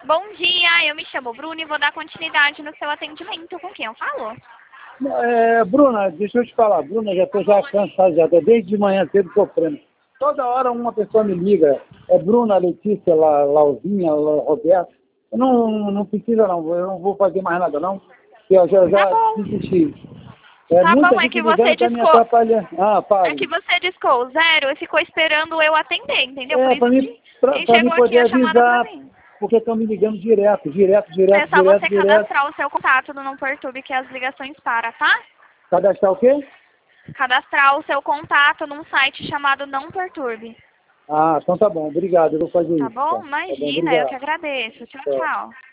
Bom dia, eu me chamo Bruna e vou dar continuidade no seu atendimento. Com quem eu falo? Bruna, deixa eu te falar. Bruna, já estou cansado, já tô desde de manhã cedo sofrendo. Toda hora uma pessoa me liga. É Bruna, Letícia, Lauzinha, Roberto. Eu não precisa não, eu não vou fazer mais nada não. Eu já Tá bom. desisti. Tá Muita bom, é gente que ligando você tá me discou. atrapalhando. É que você discou 0 e ficou esperando eu atender, entendeu? Por Para isso mim, que pra mim chegou aqui poder a chamada pra avisar, mim. porque estão me ligando direto. É só você cadastrar o seu contato no Não Perturbe que as ligações param, tá? Cadastrar o quê? Cadastrar o seu contato num site chamado Não Perturbe. Ah, então tá bom, obrigado, eu vou fazer Tá isso. bom? Tá bom, Imagina, eu que obrigado. agradeço. Tchau, Tá. tchau.